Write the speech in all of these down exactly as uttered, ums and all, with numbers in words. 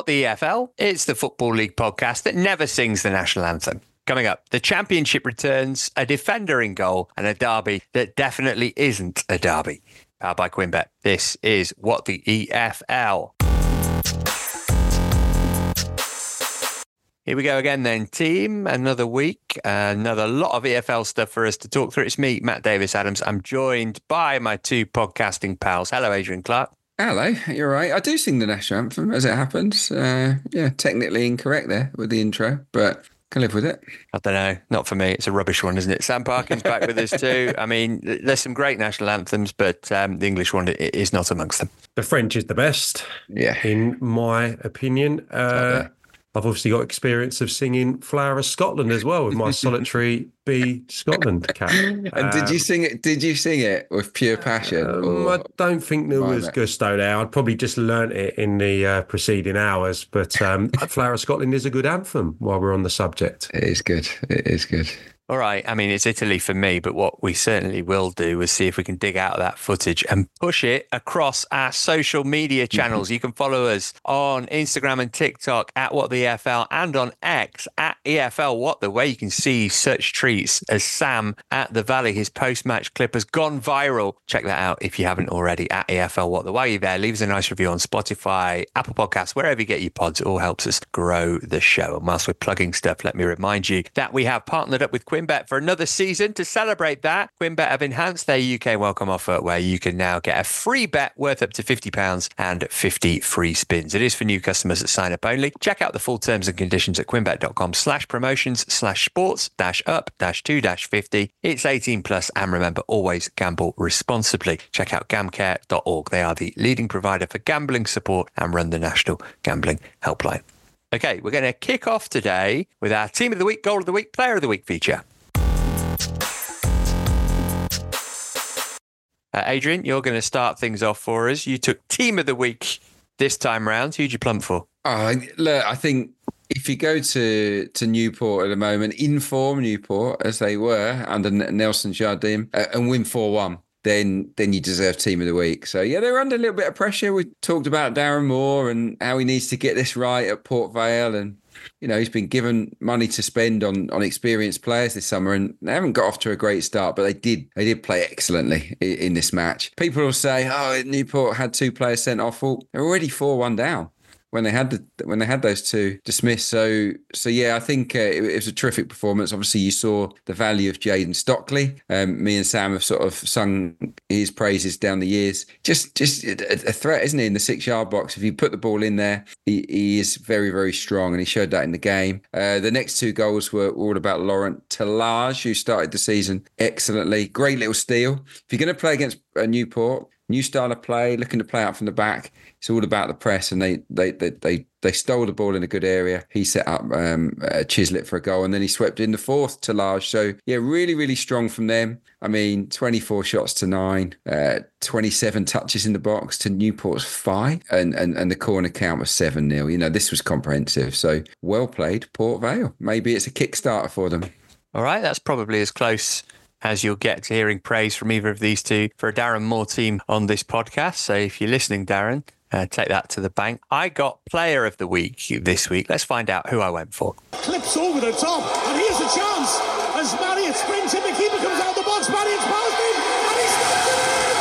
the E F L? It's the Football League podcast that never sings the national anthem. Coming up, the Championship returns, a defender in goal, and a derby that definitely isn't a derby. Powered by QuinnBet. This is What the E F L. Here we go again then, team. Another week, another lot of E F L stuff for us to talk through. It's me, Matt Davis-Adams. I'm joined by my two podcasting pals. Hello, Adrian Clark. Hello, you're right. I do sing the national anthem as it happens. Uh, yeah, technically incorrect there with the intro, but can live with it. I don't know. Not for me. It's a rubbish one, isn't it? Sam Parkin's back with us too. I mean, there's some great national anthems, but um, the English one is not amongst them. The French is the best, yeah, in my opinion. Uh, I've obviously got experience of singing Flower of Scotland as well with my solitary Be Scotland cap. And um, did you sing it? Did you sing it with pure passion? Um, I don't think there was it? gusto there. I'd probably just learnt it in the uh, preceding hours. But um, Flower of Scotland is a good anthem while we're on the subject. It is good. It is good. All right. I mean, it's Italy for me, but what we certainly will do is see if we can dig out that footage and push it across our social media channels. You can follow us on Instagram and TikTok at What the E F L and on X at E F L What the, where you can see such treats as Sam at the Valley. His post-match clip has gone viral. Check that out if you haven't already at E F L What the. While you're there, leave us a nice review on Spotify, Apple Podcasts, wherever you get your pods. It all helps us grow the show. And whilst we're plugging stuff, let me remind you that we have partnered up with QuinnBet for another season. To celebrate that, QuinnBet have enhanced their U K welcome offer where you can now get a free bet worth up to fifty pounds and fifty free spins. It is for new customers that sign up only. Check out the full terms and conditions at quinnbet.com slash promotions slash sports dash up dash two dash fifty. It's eighteen plus, and remember, always gamble responsibly. Check out gamcare dot org. They are the leading provider for gambling support and run the National Gambling Helpline. Okay, we're going to kick off today with our Team of the Week, Goal of the Week, Player of the Week feature. Uh, Adrian, you're going to start things off for us. You took Team of the Week this time round. Who'd you plump for? Oh, look, I think if you go to, to Newport at the moment, in form Newport, as they were under Nelson Jardim, uh, and win four one, then then you deserve Team of the Week. So, yeah, they're under a little bit of pressure. We talked about Darren Moore and how he needs to get this right at Port Vale, and you know, he's been given money to spend on, on experienced players this summer, and they haven't got off to a great start, but they did they did play excellently in, in this match. People will say, oh, Newport had two players sent off. Well, they're already four one down when they had the, when they had those two dismissed. So, so yeah, I think uh, it, it was a terrific performance. Obviously, you saw the value of Jaden Stockley. Um, me and Sam have sort of sung his praises down the years. Just, just a, a threat, isn't he, in the six-yard box? If you put the ball in there, he, he is very, very strong, and he showed that in the game. Uh, the next two goals were all about Laurent Talage, who started the season excellently. Great little steal. If you're going to play against uh, Newport, new style of play, looking to play out from the back, it's all about the press, and they they they they, they stole the ball in a good area. He set up um, uh, Chislett for a goal, and then he swept in the fourth to Large. So, yeah, really, really strong from them. I mean, twenty-four shots to nine, uh, twenty-seven touches in the box to Newport's five, and, and, and the corner count was seven nil. You know, this was comprehensive. So, well played, Port Vale. Maybe it's a Kickstarter for them. All right, that's probably as close as you'll get to hearing praise from either of these two for a Darren Moore team on this podcast. So if you're listening, Darren, uh, take that to the bank. I got Player of the Week this week. Let's find out who I went for. Clips over the top, and here's a chance as Marriott sprints in. The keeper comes out of the box. Marriott's past him, and he's snapped it in!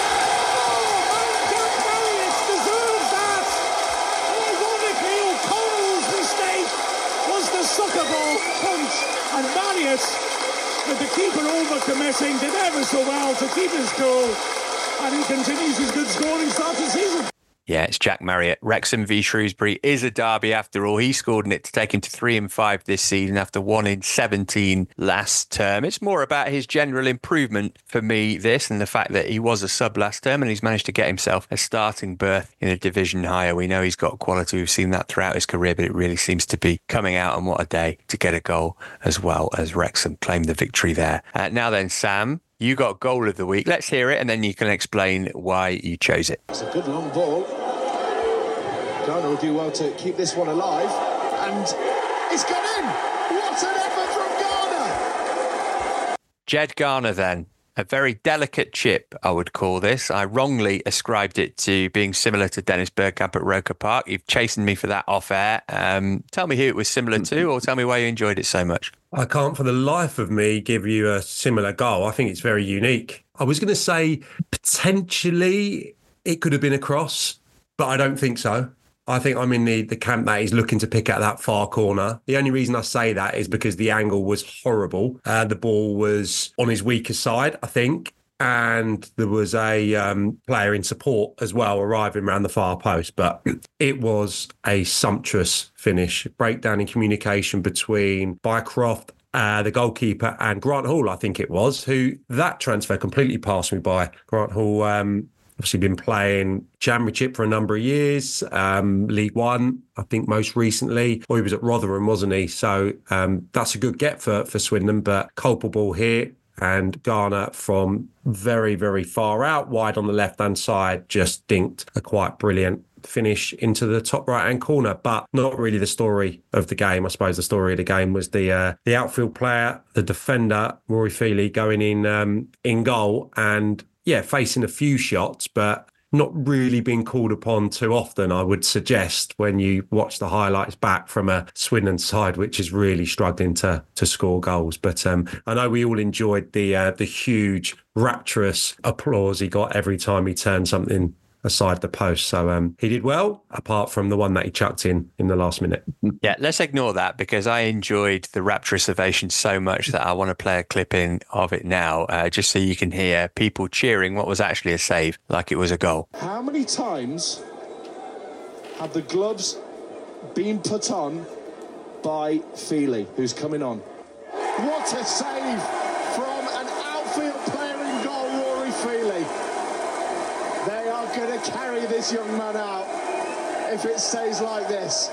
Oh, and Jack Marriott deserves that! Ironically, O'Connell's mistake was the sucker ball punch, and Marriott, with the keeper over-committing, did ever so well to keep his cool, and he continues his good scoring start to the season. Yeah, it's Jack Marriott. Wrexham v Shrewsbury is a derby after all. He scored in it to take him to three and five this season after one in seventeen last term. It's more about his general improvement for me, this, and the fact that he was a sub last term and he's managed to get himself a starting berth in a division higher. We know he's got quality. We've seen that throughout his career, but it really seems to be coming out, and what a day to get a goal as well as Wrexham claim the victory there. Uh, now then, Sam, you got Goal of the Week. Let's hear it, and then you can explain why you chose it. It's a good long ball. Garner will do well to keep this one alive, and it's gone in. What an effort from Garner! Jed Garner, then. A very delicate chip, I would call this. I wrongly ascribed it to being similar to Dennis Bergkamp at Roker Park. You've chastened me for that off air. Um, tell me who it was similar to, or tell me why you enjoyed it so much. I can't for the life of me give you a similar goal. I think it's very unique. I was going to say potentially it could have been a cross, but I don't think so. I think I'm in the, the camp that he's looking to pick out that far corner. The only reason I say that is because the angle was horrible. Uh, the ball was on his weaker side, I think. And there was a um, player in support as well arriving around the far post. But it was a sumptuous finish. Breakdown in communication between Bycroft, uh, the goalkeeper, and Grant Hall, I think it was, who that transfer completely passed me by. Grant Hall... Um, Obviously been playing Championship for a number of years, um, League One, I think most recently. Or he was at Rotherham, wasn't he? So um, that's a good get for, for Swindon, but culpable here. And Garner from very, very far out, wide on the left-hand side, just dinked a quite brilliant finish into the top right-hand corner, but not really the story of the game. I suppose the story of the game was the uh, the outfield player, the defender, Rory Feely, going in um, in goal and yeah, facing a few shots, but not really being called upon too often, I would suggest, when you watch the highlights back from a Swindon side, which is really struggling to to score goals. But um, I know we all enjoyed the uh, the huge, rapturous applause he got every time he turned something aside the post. So um, he did well, apart from the one that he chucked in in the last minute. Yeah, let's ignore that because I enjoyed the rapturous ovation so much that I want to play a clip in of it now, uh, just so you can hear people cheering what was actually a save like it was a goal. How many times have the gloves been put on by Feely, who's coming on? What a save from an outfield player in goal, Rory Feely. They are going to carry this young man out if it stays like this.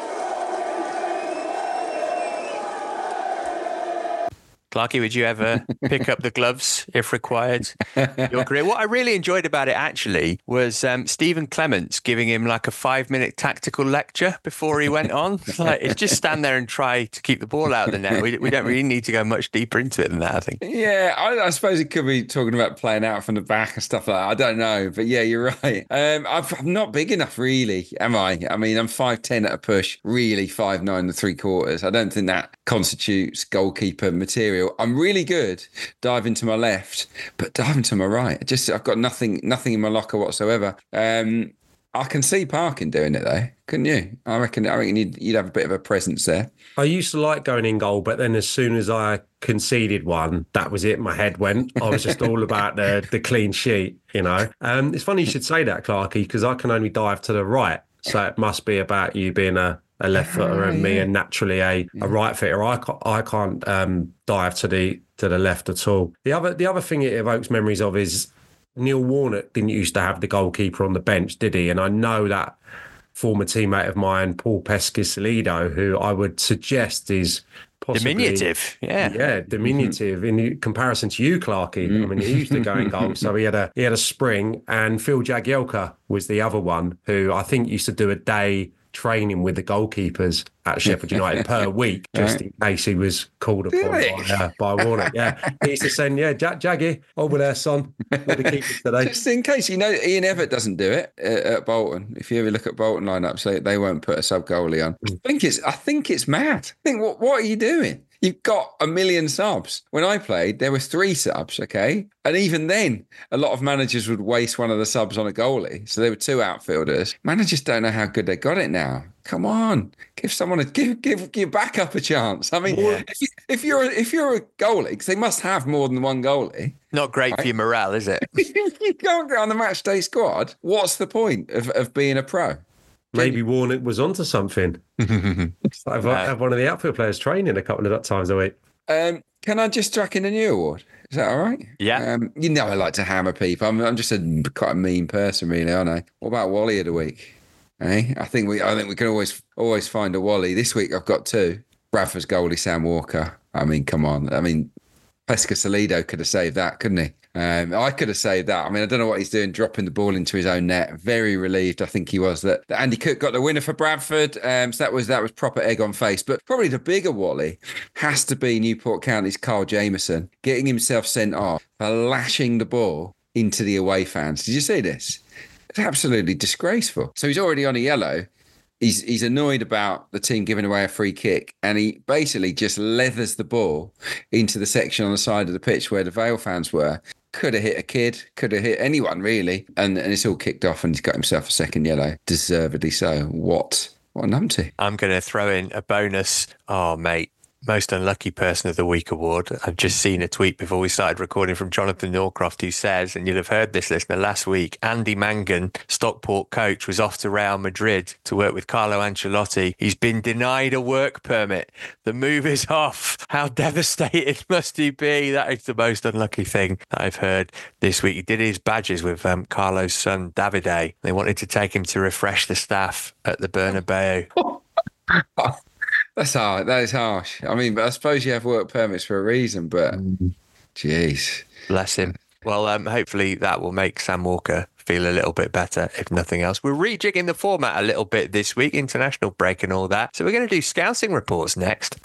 Clarky, would you ever pick up the gloves if required? Your career. What I really enjoyed about it actually was um, Stephen Clements giving him like a five-minute tactical lecture before he went on. Like, it's just stand there and try to keep the ball out of the net. We, we don't really need to go much deeper into it than that, I think. Yeah, I, I suppose it could be talking about playing out from the back and stuff like that. I don't know, but yeah, you're right. Um, I've, I'm not big enough, really, am I? I mean, I'm five ten at a push, really five nine and three quarters. I don't think that constitutes goalkeeper material. I'm really good diving to my left, but diving to my right, just I've got nothing, nothing in my locker whatsoever. Um, I can see Parkin doing it though, couldn't you? I reckon. I reckon you'd, you'd have a bit of a presence there. I used to like going in goal, but then as soon as I conceded one, that was it. My head went. I was just all about the the clean sheet, you know. Um, it's funny you should say that, Clarky, because I can only dive to the right, so it must be about you being a. a left footer and me, and naturally a, a right footer. I can't, I can't um, dive to the to the left at all. The other the other thing it evokes memories of is Neil Warnock didn't used to have the goalkeeper on the bench, did he? And I know that former teammate of mine, Paul Pescasolido, who I would suggest is possibly diminutive, yeah, yeah, diminutive mm-hmm. in comparison to you, Clarky. Mm-hmm. I mean, he used to go in goal, so he had a he had a spring. And Phil Jagielka was the other one who I think used to do a day training with the goalkeepers at Sheffield United per week, just in case he was called upon by, uh, by Warnock. Yeah, he used to send, yeah, Jag- Jaggy, over there, son, with the keepers today. Just in case, you know, Ian Evatt doesn't do it uh, at Bolton. If you ever look at Bolton lineups, they, they won't put a sub goalie on. I think it's, I think it's mad. I think, what, what are you doing? You've got a million subs. When I played, there were three subs, okay? And even then, a lot of managers would waste one of the subs on a goalie. So there were two outfielders. Managers don't know how good they got it now. Come on, give someone a give give your backup a chance. I mean, yeah. if, you, if you're a, if you're a goalie, because they must have more than one goalie. Not great right? for your morale, is it? You can't get on the match day squad. What's the point of, of being a pro? Maybe Warnock was onto something. I've no. had one of the outfield players training a couple of times a week. Um, can I just track in a new award? Is that all right? Yeah. Um, you know I like to hammer people. I'm, I'm just a quite a mean person, really, aren't I? What about Wally of the week? Eh? I think we I think we can always always find a Wally. This week I've got two. Bradford's goalie, Sam Walker. I mean, come on. I mean, Pescasolido could have saved that, couldn't he? Um, I could have saved that. I mean, I don't know what he's doing, dropping the ball into his own net. Very relieved, I think he was, that, that Andy Cook got the winner for Bradford. Um, so that was that was proper egg on face. But probably the bigger Wally has to be Newport County's Carl Jameson getting himself sent off for lashing the ball into the away fans. Did you see this? It's absolutely disgraceful. So he's already on a yellow. He's he's annoyed about the team giving away a free kick, and he basically just leathers the ball into the section on the side of the pitch where the Vale fans were. Could have hit a kid, could have hit anyone really, and, and it's all kicked off, and he's got himself a second yellow, deservedly so. What what a numpty. I'm going to throw in a bonus. Oh, mate. Most Unlucky Person of the Week award. I've just seen a tweet before we started recording from Jonathan Norcroft, who says, and you'll have heard this, listener, last week, Andy Mangan, Stockport coach, was off to Real Madrid to work with Carlo Ancelotti. He's been denied a work permit. The move is off. How devastated must he be? That is the most unlucky thing that I've heard this week. He did his badges with um, Carlo's son, Davide. They wanted to take him to refresh the staff at the Bernabeu. That's hard. That is harsh. I mean, but I suppose you have work permits for a reason, but jeez. Bless him. Well, um, hopefully that will make Sam Walker feel a little bit better, if nothing else. We're rejigging the format a little bit this week, international break and all that. So we're going to do scouting reports next.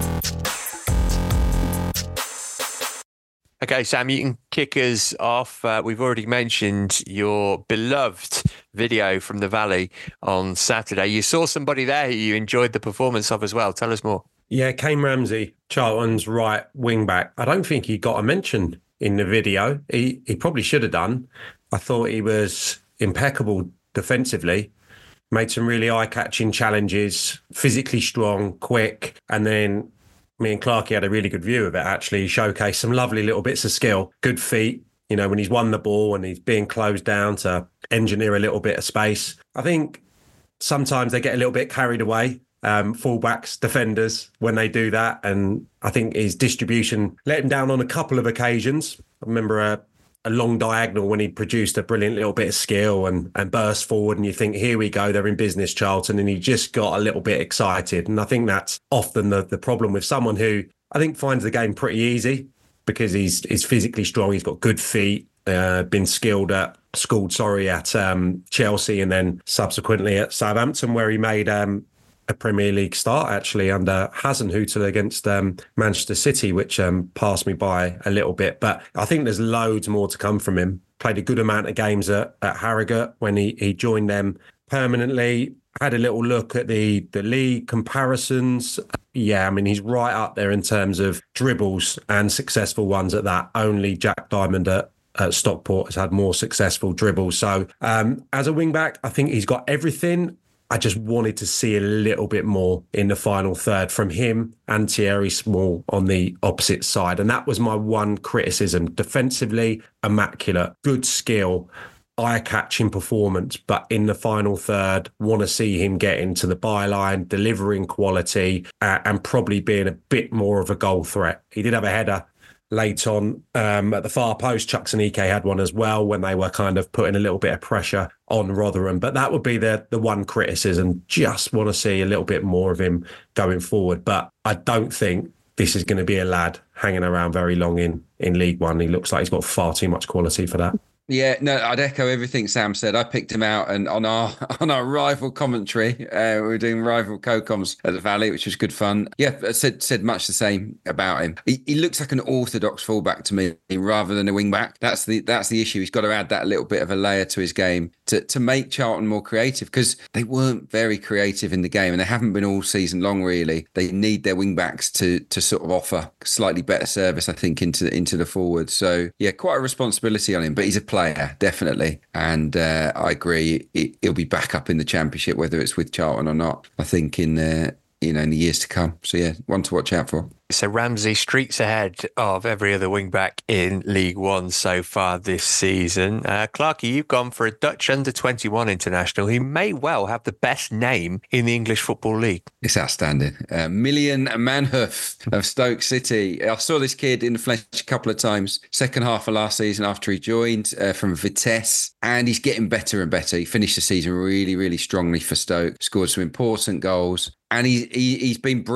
Okay, Sam, you can kick us off. Uh, we've already mentioned your beloved video from the Valley on Saturday. You saw somebody there who you enjoyed the performance of as well. Tell us more. Yeah, Kane Ramsey, Charlton's right wing back. I don't think he got a mention in the video. He he probably should have done. I thought he was impeccable defensively, made some really eye-catching challenges, physically strong, quick, and then me and Clarkey had a really good view of it, actually. He showcased some lovely little bits of skill, good feet, you know, when he's won the ball and he's being closed down to engineer a little bit of space. I think sometimes they get a little bit carried away, um, fullbacks, defenders, when they do that. And I think his distribution let him down on a couple of occasions. I remember a, a long diagonal when he produced a brilliant little bit of skill and, and burst forward, and you think, here we go, they're in business, Charlton, and he just got a little bit excited. And I think that's often the, the problem with someone who I think finds the game pretty easy because he's, he's physically strong, he's got good feet, uh, been skilled at, schooled, sorry, at um, Chelsea and then subsequently at Southampton, where he made um, a Premier League start actually under Hasenhüttl against um, Manchester City, which um, passed me by a little bit. But I think there's loads more to come from him. Played a good amount of games at, at Harrogate when he, he joined them permanently. Had a little look at the, the league comparisons. Yeah, I mean, he's right up there in terms of dribbles and successful ones at that. Only Jack Diamond at at Stockport has had more successful dribbles. So um, as a wing back, I think he's got everything. I just wanted to see a little bit more in the final third from him and Thierry Small on the opposite side. And that was my one criticism. Defensively, immaculate, good skill, eye-catching performance. But in the final third, want to see him get into the byline, delivering quality uh, and probably being a bit more of a goal threat. He did have a header late on um, at the far post. Chuks and Ike had one as well when they were kind of putting a little bit of pressure on Rotherham. But that would be the the one criticism. Just want to see a little bit more of him going forward. But I don't think this is going to be a lad hanging around very long in, in League One. He looks like he's got far too much quality for that. Yeah, no, I'd echo everything Sam said. I picked him out, and on our on our rival commentary, uh, we were doing rival co-coms at the Valley, which was good fun. Yeah, I said said much the same about him. He, he looks like an orthodox fullback to me, rather than a wing back. That's the that's the issue. He's got to add that little bit of a layer to his game to to make Charlton more creative, because they weren't very creative in the game, and they haven't been all season long. Really, they need their wing backs to to sort of offer slightly better service, I think, into into the forward. So yeah, quite a responsibility on him, but he's a player. Player, definitely. And uh, I agree, it, he'll be back up in the Championship, whether it's with Charlton or not, I think, in the, you know, in the years to come. So, yeah, one to watch out for. So Ramsey streaks ahead of every other wing-back in League One so far this season. Uh, Clarkey, you've gone for a Dutch under twenty-one international who may well have the best name in the English Football League. It's outstanding. Uh, Million Manhoef of Stoke City. I saw this kid in the flesh a couple of times, second half of last season after he joined uh, from Vitesse, and he's getting better and better. He finished the season really, really strongly for Stoke, scored some important goals. And he, he, he's been brilliant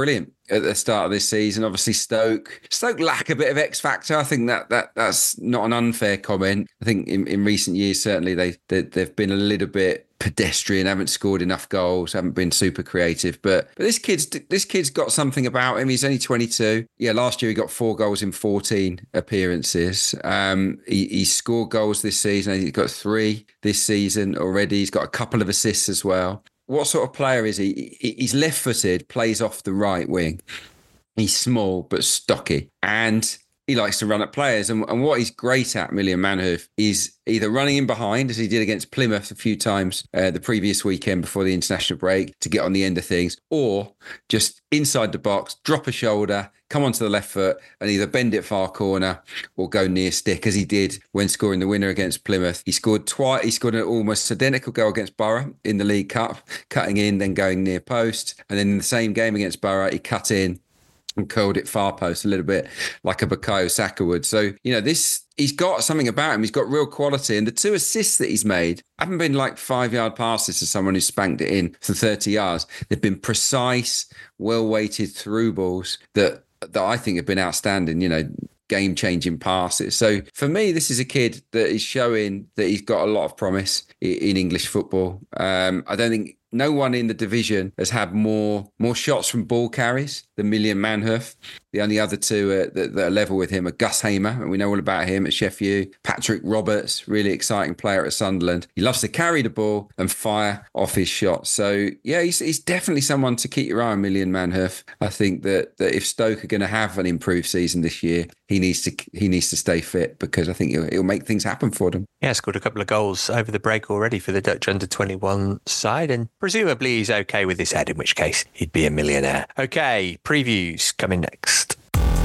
at the start of this season. Obviously, Stoke Stoke lack a bit of X factor. I think that that that's not an unfair comment. I think in, in recent years, certainly they, they they've been a little bit pedestrian, haven't scored enough goals, haven't been super creative. But but this kid's this kid's got something about him. He's only twenty-two. Yeah, last year he got four goals in fourteen appearances. Um, he, he scored goals this season. He's got three this season already. He's got a couple of assists as well. What sort of player is he? He's left-footed, plays off the right wing. He's small but stocky, and he likes to run at players. And, and what he's great at, Miljan Manhoef, is either running in behind, as he did against Plymouth a few times uh, the previous weekend before the international break to get on the end of things, or just inside the box, drop a shoulder, come onto the left foot and either bend it far corner or go near stick, as he did when scoring the winner against Plymouth. He scored twice. He scored an almost identical goal against Borough in the League Cup, cutting in, then going near post. And then in the same game against Borough, he cut in and curled it far post, a little bit like a Bukayo Saka would. So, you know, this, he's got something about him. He's got real quality. And the two assists that he's made haven't been like five-yard passes to someone who spanked it in for thirty yards. They've been precise, well-weighted through balls that that I think have been outstanding, you know, game-changing passes. So for me, this is a kid that is showing that he's got a lot of promise in English football. Um, I don't think no one in the division has had more more shots from ball carries than Miljan Manhoef. The only other two uh, that, that are level with him are Gus Hamer, and we know all about him at Sheffield. Patrick Roberts, really exciting player at Sunderland. He loves to carry the ball and fire off his shots. So, yeah, he's, he's definitely someone to keep your eye on, Miljan Manhoef. I think that, that if Stoke are going to have an improved season this year, he needs to he needs to stay fit, because I think it'll, it'll make things happen for them. Yeah, scored a couple of goals over the break already for the Dutch under twenty-one side, and presumably he's okay with his head, in which case he'd be a millionaire. Okay, previews coming next.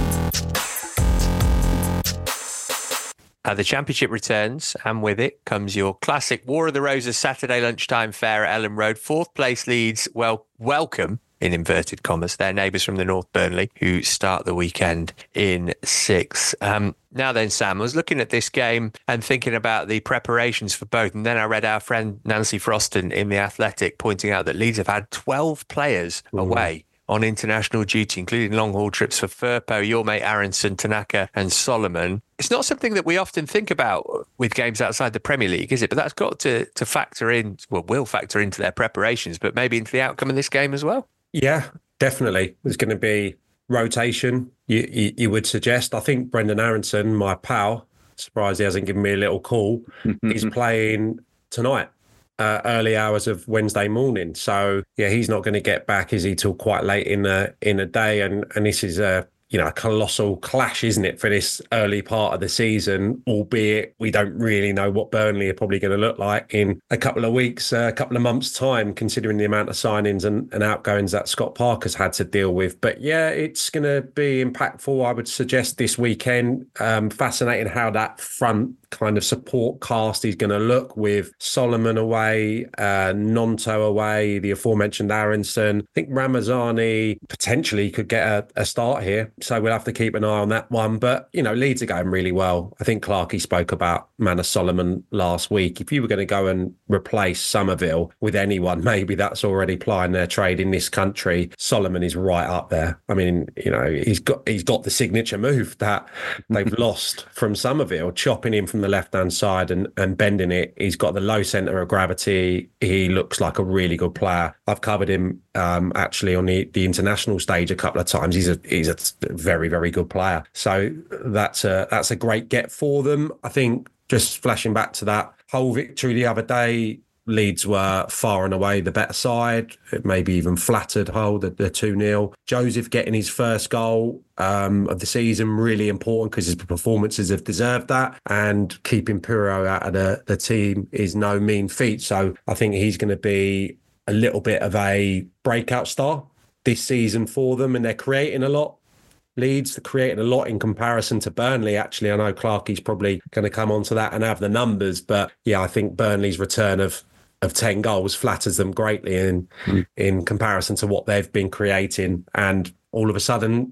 Uh, the Championship returns, and with it comes your classic War of the Roses Saturday lunchtime fare at Ellen Road. Fourth place Leeds well welcome, in inverted commas, their neighbours from the North, Burnley, who start the weekend in sixth. Um, now then, Sam, I was looking at this game and thinking about the preparations for both, and then I read our friend Nancy Froston in The Athletic pointing out that Leeds have had twelve players Ooh. away on international duty, including long-haul trips for Firpo, your mate Aronson, Tanaka and Solomon. It's not something that we often think about with games outside the Premier League, is it? But that's got to to factor in, well, will factor into their preparations, but maybe into the outcome of this game as well. Yeah, definitely. There's going to be rotation, you, you, you would suggest. I think Brendan Aronson, my pal, surprised he hasn't given me a little call, he's playing tonight. Uh, early hours of Wednesday morning. So, yeah, he's not going to get back, is he, till quite late in the in the day. And and this is a, you know, a colossal clash, isn't it, for this early part of the season, albeit we don't really know what Burnley are probably going to look like in a couple of weeks, uh, a couple of months' time, considering the amount of signings and, and outgoings that Scott Parker's had to deal with. But, yeah, it's going to be impactful, I would suggest, this weekend. Um, fascinating how that front kind of support cast is going to look, with Solomon away, uh, Nonto away, the aforementioned Aronson. I think Ramazani potentially could get a, a start here, so we'll have to keep an eye on that one. But, you know, Leeds are going really well. I think Clarkey spoke about Manor Solomon last week. If you were going to go and replace Somerville with anyone, maybe that's already plying their trade in this country, Solomon is right up there. I mean, you know, he's got he's got the signature move that they've lost from Somerville, chopping him from the left-hand side and, and bending it. He's got the low centre of gravity. He looks like a really good player. I've covered him um, actually on the, the international stage a couple of times. He's a he's a very, very good player. So that's a, that's a great get for them. I think, just flashing back to that whole victory the other day, Leeds were far and away the better side, maybe even flattered Hull, the, the two nil. Joseph getting his first goal um, of the season, really important, because his performances have deserved that. And keeping Pirro out of the, the team is no mean feat. So I think he's going to be a little bit of a breakout star this season for them. And they're creating a lot. Leeds are creating a lot in comparison to Burnley, actually. I know Clarkey's probably going to come onto that and have the numbers. But yeah, I think Burnley's return of of ten goals flatters them greatly in mm. in comparison to what they've been creating. And all of a sudden,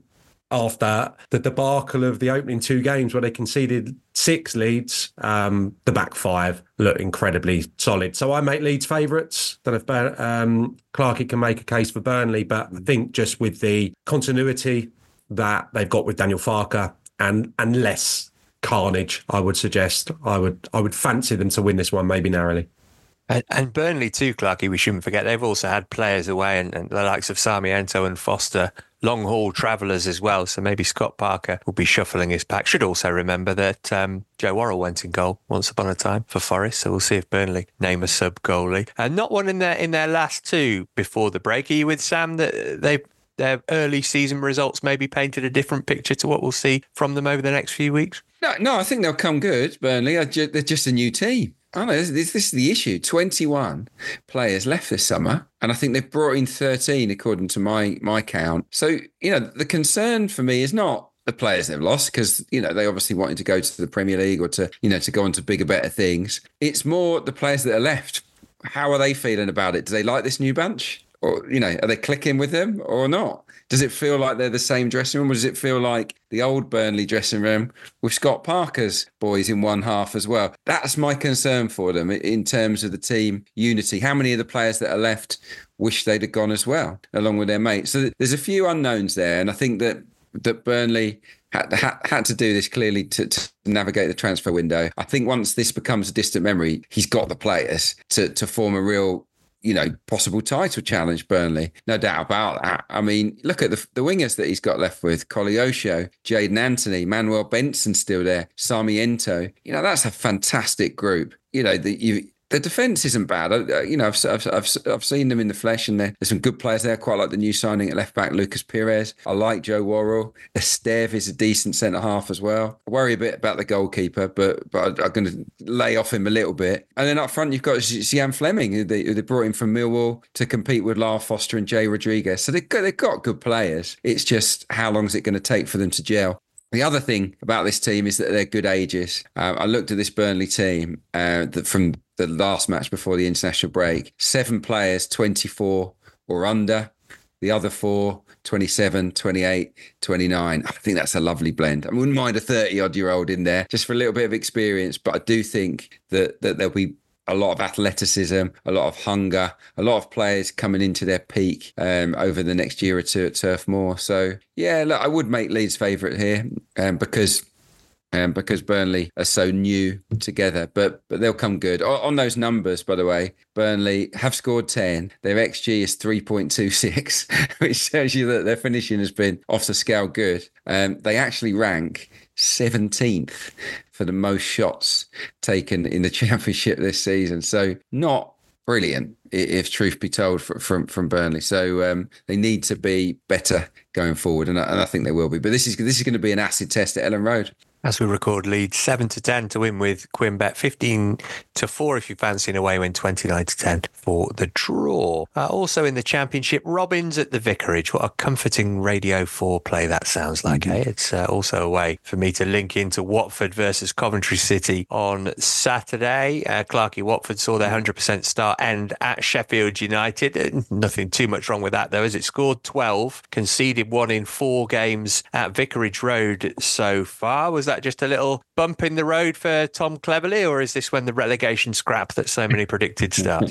after the debacle of the opening two games where they conceded six leads, um, the back five look incredibly solid. So I make Leeds favourites. Don't know if Bur- um, Clarkey can make a case for Burnley, but I think just with the continuity that they've got with Daniel Farke and and less carnage, I would suggest I would I would fancy them to win this one, maybe narrowly. And, and Burnley too, Clarkey, we shouldn't forget, they've also had players away and, and the likes of Sarmiento and Foster, long-haul travellers as well. So maybe Scott Parker will be shuffling his pack. Should also remember that um, Joe Worrell went in goal once upon a time for Forest. So we'll see if Burnley name a sub-goalie. And not one in their, in their last two before the break. Are you with Sam that they their early season results maybe painted a different picture to what we'll see from them over the next few weeks? No, no, I think they'll come good, Burnley. They're just a new team. I know this, this is the issue. twenty-one players left this summer, and I think they've brought in thirteen, according to my my count. So, you know, the concern for me is not the players they've lost, because, you know, they obviously wanted to go to the Premier League or to, you know, to go on to bigger, better things. It's more the players that are left. How are they feeling about it? Do they like this new bunch? Or, you know, are they clicking with them or not? Does it feel like they're the same dressing room, or does it feel like the old Burnley dressing room with Scott Parker's boys in one half as well? That's my concern for them in terms of the team unity. How many of the players that are left wish they'd have gone as well, along with their mates? So there's a few unknowns there, and I think that that Burnley had, had, had to do this clearly to, to navigate the transfer window. I think once this becomes a distant memory, he's got the players to, to form a real, you know, possible title challenge, Burnley. No doubt about that. I mean, look at the, the wingers that he's got left with. Koleosho, Jayden Anthony, Manuel Benson still there, Sarmiento. You know, that's a fantastic group. You know, the, you, the defence isn't bad. I, you know, I've, I've, I've, I've seen them in the flesh, and there's some good players there. Quite like the new signing at left back, Lucas Perez. I like Joe Worrell. Esteve is a decent centre half as well. I worry a bit about the goalkeeper, but but I'm going to lay off him a little bit. And then up front, you've got Zian Fleming, who they, who they brought in from Millwall to compete with Lyle Foster and Jay Rodriguez. So they've got, they've got good players. It's just how long is it going to take for them to gel? The other thing about this team is that they're good ages. Uh, I looked at this Burnley team uh, that from the last match before the international break. Seven players, twenty-four or under. The other four, twenty-seven, twenty-eight, twenty-nine. I think that's a lovely blend. I wouldn't mind a thirty-odd-year-old in there just for a little bit of experience, but I do think that, that there'll be a lot of athleticism, a lot of hunger, a lot of players coming into their peak um, over the next year or two at Turf Moor. So, yeah, look, I would make Leeds favourite here um, because um, because Burnley are so new together, but but they'll come good. On, on those numbers, by the way, Burnley have scored ten. Their X G is three point two six, which tells you that their finishing has been off the scale good. Um, they actually rank seventeenth for the most shots taken in the Championship this season. So not brilliant, if truth be told, from from Burnley. So um, they need to be better going forward, and I, and I think they will be. But this is this is going to be an acid test at Ellen Road. As we record, Leeds seven to ten to win with QuinnBet, fifteen to four if you fancy an away win, twenty-nine to ten for the draw. Uh, also in the Championship, Robins at the Vicarage. What a comforting Radio four play that sounds like, mm-hmm. eh? It's uh, also a way for me to link into Watford versus Coventry City on Saturday. Uh, Clarkey, Watford saw their one hundred percent start end at Sheffield United. Nothing too much wrong with that, though, as it scored twelve, conceded one in four games at Vicarage Road so far. Was that just a little bump in the road for Tom Cleverley, or is this when the relegation scrap that so many predicted starts?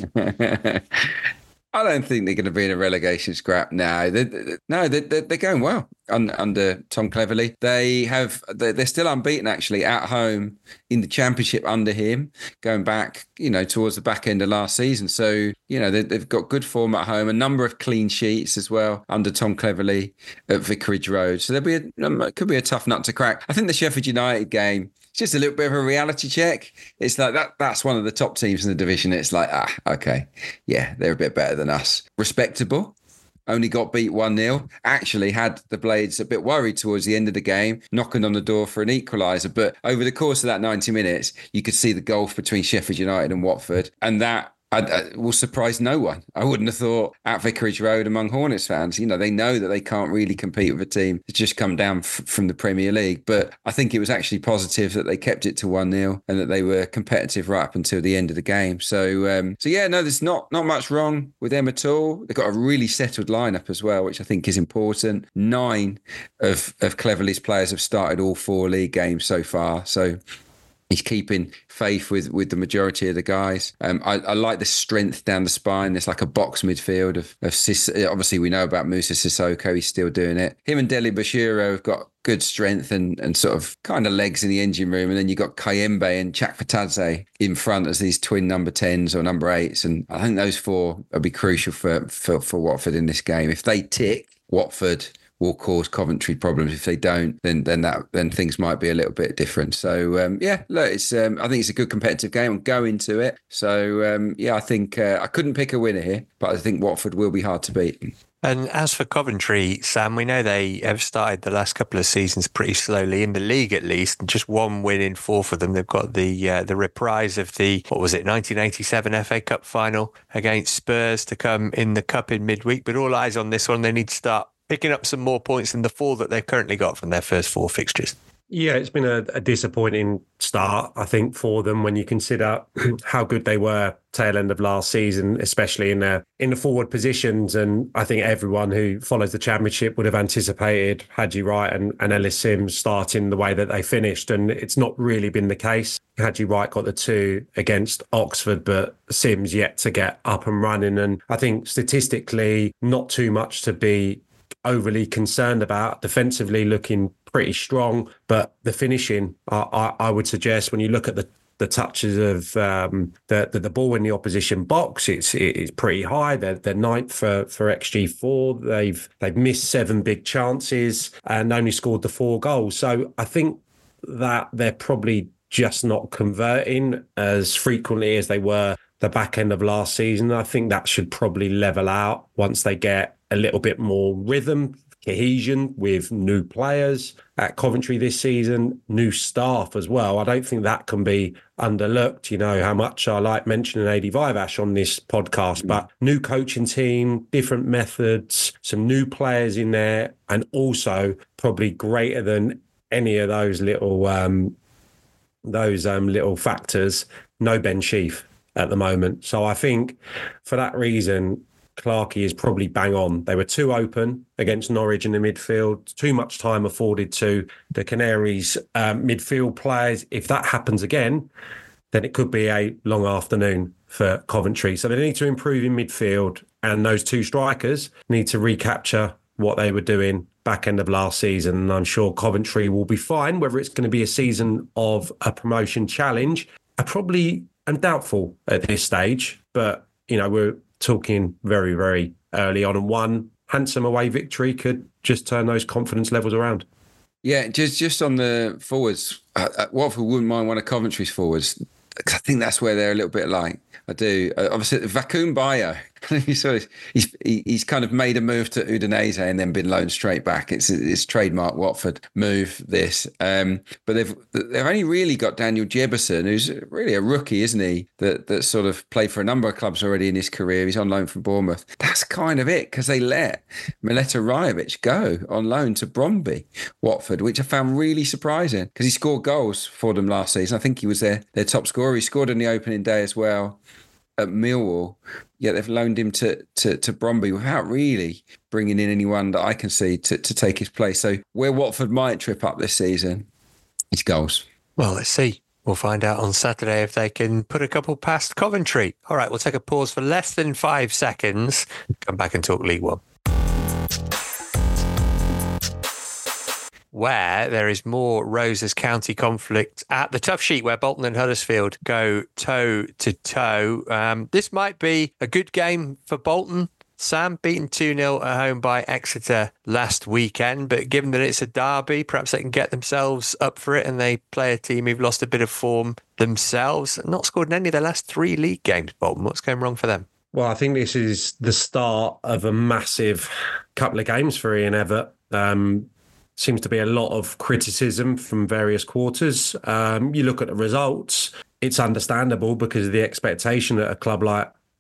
I don't think they're going to be in a relegation scrap now. They, they, no, they, they, they're going well under, under Tom Cleverley. They have, they're still unbeaten actually at home in the Championship under him, going back, you know, towards the back end of last season. So, you know, they, they've got good form at home, a number of clean sheets as well under Tom Cleverley at Vicarage Road. So there'll be a, could be a tough nut to crack. I think the Sheffield United game, just a little bit of a reality check. It's like that. That's one of the top teams in the division. It's like, ah, okay. Yeah, they're a bit better than us. Respectable. Only got beat one nil. Actually had the Blades a bit worried towards the end of the game, knocking on the door for an equaliser. But over the course of that ninety minutes, you could see the gulf between Sheffield United and Watford. And that, I, I will surprise no one. I wouldn't have thought at Vicarage Road among Hornets fans. You know, they know that they can't really compete with a team that's just come down f- from the Premier League. But I think it was actually positive that they kept it to one nil and that they were competitive right up until the end of the game. So, um, so yeah, no, there's not not much wrong with them at all. They've got a really settled lineup as well, which I think is important. Nine of of Cleverley's players have started all four league games so far. So he's keeping faith with, with the majority of the guys. Um, I, I like the strength down the spine. There's like a box midfield of, of Sis- obviously we know about Musa Sissoko. He's still doing it. Him and Deli Bashiro have got good strength and, and sort of kind of legs in the engine room. And then you've got Kayembe and Chakfatadze in front as these twin number tens or number eights. And I think those four will be crucial for, for, for Watford in this game. If they tick, Watford will cause Coventry problems. If they don't, then then that then things might be a little bit different. So um, yeah, look, it's um, I think it's a good competitive game and go into it. So um, yeah, I think uh, I couldn't pick a winner here, but I think Watford will be hard to beat. And as for Coventry, Sam, we know they have started the last couple of seasons pretty slowly, in the league at least, and just one win in four for them. They've got the uh, the reprise of the, what was it, nineteen eighty-seven F A Cup final against Spurs to come in the Cup in midweek. But all eyes on this one. They need to start picking up some more points than the four that they've currently got from their first four fixtures. Yeah, it's been a, a disappointing start, I think, for them when you consider how good they were tail end of last season, especially in the in the forward positions. And I think everyone who follows the Championship would have anticipated Haji Wright and, and Ellis Sims starting the way that they finished. And it's not really been the case. Haji Wright got the two against Oxford, but Sims yet to get up and running. And I think statistically, not too much to be overly concerned about. Defensively looking pretty strong, but the finishing, I, I, I would suggest when you look at the the touches of um, the, the the ball in the opposition box, it's it's pretty high. They're they're ninth for for X G four. They've they've missed seven big chances and only scored the four goals. So I think that they're probably just not converting as frequently as they were the back end of last season. I think that should probably level out once they get a little bit more rhythm, cohesion with new players at Coventry this season, new staff as well. I don't think that can be underlooked. You know how much I like mentioning Adi Vivash on this podcast, mm. but new coaching team, different methods, some new players in there, and also probably greater than any of those little um, those um, little factors, no Ben Sheaf at the moment. So I think for that reason, Clarkey is probably bang on. They were too open against Norwich in the midfield, too much time afforded to the Canaries um, midfield players. If that happens again, then it could be a long afternoon for Coventry. So they need to improve in midfield, and those two strikers need to recapture what they were doing back end of last season. And I'm sure Coventry will be fine. Whether it's going to be a season of a promotion challenge, I probably am doubtful at this stage. But, you know, we're talking very, very early on, and one handsome away victory could just turn those confidence levels around. Yeah, just just on the forwards, uh, Watford wouldn't mind one of Coventry's forwards, because I think that's where they're a little bit like. I do. Uh, obviously, Vakoum Bayo, he's, he's he's kind of made a move to Udinese and then been loaned straight back. It's it's trademark Watford move, this. Um, but they've they've only really got Daniel Jebbison, who's really a rookie, isn't he? That that sort of played for a number of clubs already in his career. He's on loan from Bournemouth. That's kind of it, because they let Mileta Rajovic go on loan to Bromby, Watford, which I found really surprising, because he scored goals for them last season. I think he was their, their top scorer. He scored on the opening day as well at Millwall, yet they've loaned him to, to to Bromby without really bringing in anyone that I can see to, to take his place. So where Watford might trip up this season is goals. Well, let's see. We'll find out on Saturday if they can put a couple past Coventry. All right, we'll take a pause for less than five seconds. Come back and talk League One. Where there is more Roses County conflict at the Tough Sheet, where Bolton and Huddersfield go toe to toe. Um, this might be a good game for Bolton. Sam, beaten two nil at home by Exeter last weekend, but given that it's a derby, perhaps they can get themselves up for it, and they play a team who've lost a bit of form themselves. Not scored in any of their last three league games, Bolton. What's going wrong for them? Well, I think this is the start of a massive couple of games for Ian Evatt. Um, Seems to be a lot of criticism from various quarters. Um, you look at the results, it's understandable because of the expectation at a club like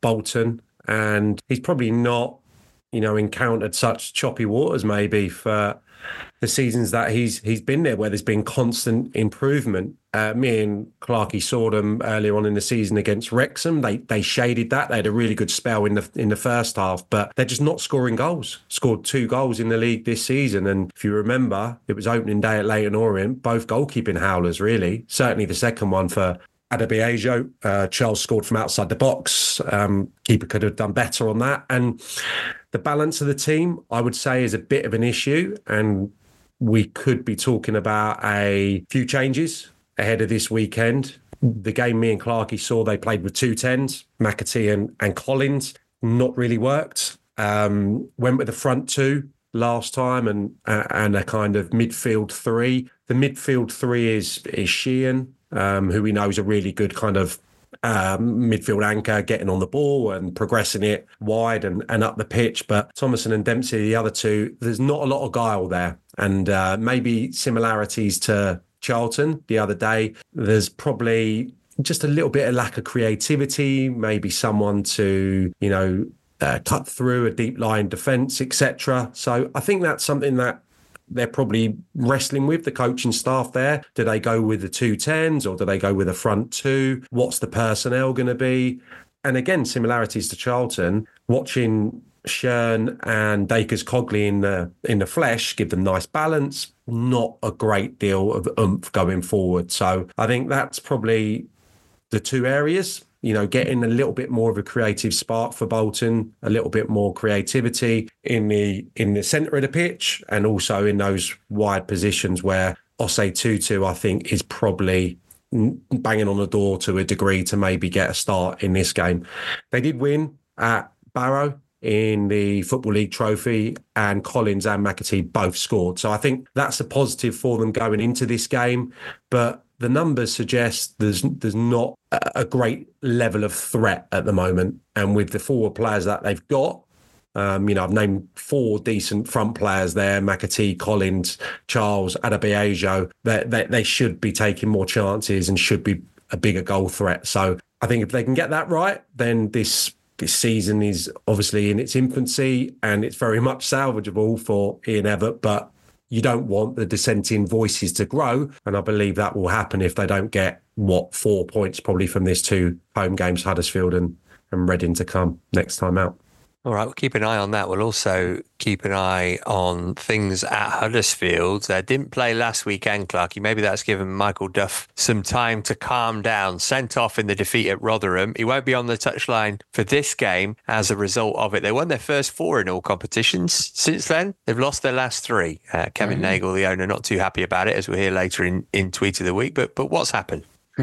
Bolton, and he's probably not, you know, encountered such choppy waters maybe for the seasons that he's he's been there, where there's been constant improvement. Uh, me and Clarkey saw them earlier on in the season against Wrexham. They they shaded that. They had a really good spell in the in the first half, but they're just not scoring goals. Scored two goals in the league this season, and if you remember, it was opening day at Leyton Orient. Both goalkeeping howlers, really. Certainly the second one for Adebayo. Uh, Charles scored from outside the box. Um, keeper could have done better on that. And the balance of the team, I would say, is a bit of an issue. And we could be talking about a few changes ahead of this weekend. The game me and Clarkey saw, they played with two tens, McAtee and, and Collins. Not really worked. Um, went with the front two last time and uh, and a kind of midfield three. The midfield three is, is Sheehan, Um, who we know is a really good kind of um, midfield anchor, getting on the ball and progressing it wide and, and up the pitch. But Thomason and Dempsey, the other two, there's not a lot of guile there. And uh, maybe similarities to Charlton the other day. There's probably just a little bit of lack of creativity, maybe someone to, you know, uh, cut through a deep line defence, et cetera. So I think that's something that they're probably wrestling with, the coaching staff there. Do they go with the two tens or do they go with a front two? What's the personnel going to be? And again, similarities to Charlton. Watching Schern and Dacres Cogley in the in the flesh give them nice balance. Not a great deal of oomph going forward. So I think that's probably the two areas. You know, getting a little bit more of a creative spark for Bolton, a little bit more creativity in the in the centre of the pitch, and also in those wide positions where Osei Tutu, I think, is probably banging on the door to a degree to maybe get a start in this game. They did win at Barrow in the Football League Trophy, and Collins and McAtee both scored. So I think that's a positive for them going into this game. But the numbers suggest there's there's not a great level of threat at the moment. And with the forward players that they've got, um, you know, I've named four decent front players there, McAtee, Collins, Charles, Adebayo. They, they, they should be taking more chances and should be a bigger goal threat. So I think if they can get that right, then this this season is obviously in its infancy and it's very much salvageable for Ian Evatt, but you don't want the dissenting voices to grow. And I believe that will happen if they don't get, what, four points probably from this two home games, Huddersfield and, and Reading to come next time out. All right, we'll keep an eye on that. We'll also keep an eye on things at Huddersfield. They didn't play last weekend, Clarkey. Maybe that's given Michael Duff some time to calm down. Sent off in the defeat at Rotherham. He won't be on the touchline for this game as a result of it. They won their first four in all competitions. Since then, they've lost their last three. Uh, Kevin mm-hmm. Nagel, the owner, not too happy about it, as we'll hear later in, in Tweet of the Week. But, but what's happened?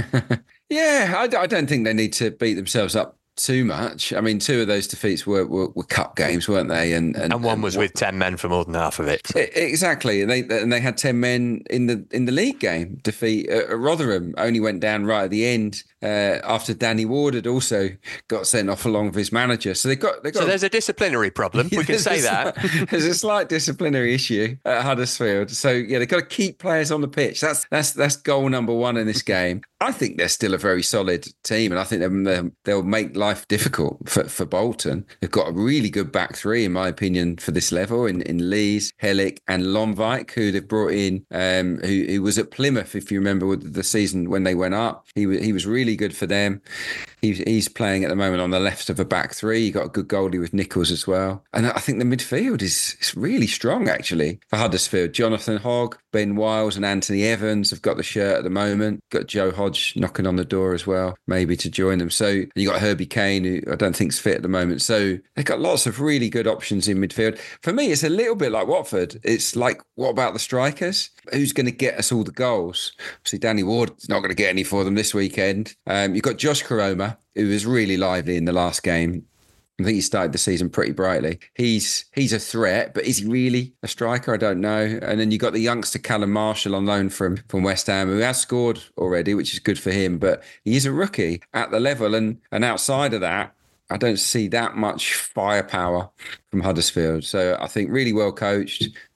yeah, I, I don't think they need to beat themselves up too much. I mean, two of those defeats were, were, were cup games, weren't they? And and, and one was and with ten men for more than half of it. So. Exactly, and they and they had ten men in the in the league game. Defeat at Rotherham only went down right at the end uh, after Danny Ward had also got sent off along with his manager. So they got they got. So there's a disciplinary problem. We can say that slight, there's a slight disciplinary issue at Huddersfield. So yeah, they've got to keep players on the pitch. That's that's that's goal number one in this game. I think they're still a very solid team, and I think they'll, they'll make life difficult for, for Bolton. They've got a really good back three, in my opinion, for this level in, in Lees, Hellick and Lomvik, who they've brought in, um, who, who was at Plymouth, if you remember, with the season when they went up. He, he was really good for them. He's, he's playing at the moment on the left of a back three. You got a good goalie with Nichols as well. And I think the midfield is, is really strong, actually, for Huddersfield. Jonathan Hogg, Ben Wiles and Anthony Evans have got the shirt at the moment. Got Joe Hodge knocking on the door as well, maybe to join them. So you got Herbie Kane, who I don't think's fit at the moment. So they've got lots of really good options in midfield. For me, it's a little bit like Watford. It's like, what about the strikers? Who's going to get us all the goals? See, Danny Ward's not going to get any for them this weekend. Um, you've got Josh Koroma, who was really lively in the last game. I think he started the season pretty brightly. He's he's a threat, but is he really a striker? I don't know. And then you got the youngster Callum Marshall on loan from, from West Ham, who has scored already, which is good for him. But he is a rookie at the level. And, and outside of that, I don't see that much firepower from Huddersfield. So I think really well coached.